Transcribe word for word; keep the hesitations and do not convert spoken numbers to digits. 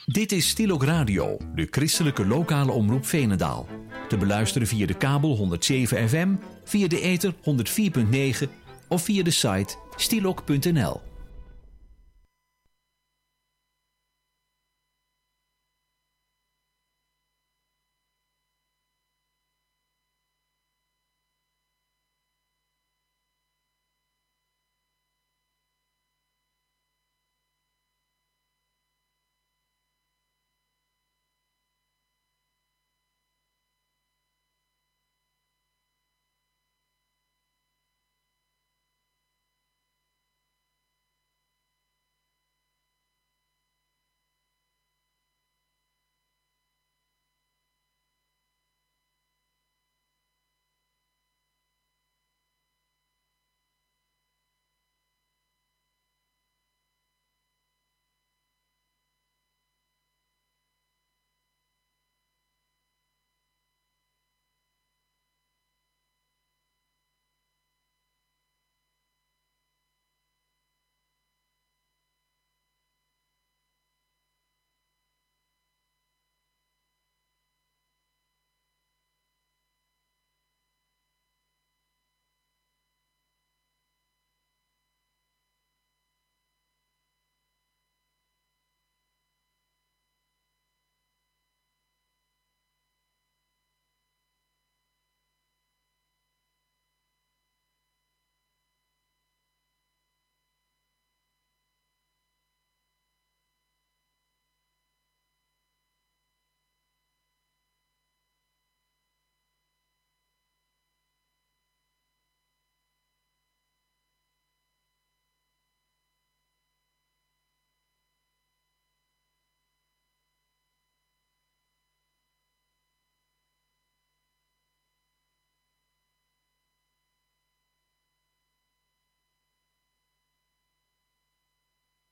Dit is Stilok Radio, de christelijke lokale omroep Veenendaal. Te beluisteren via de kabel honderd zeven F M, via de ether honderd vier komma negen of via de site stilok punt n l.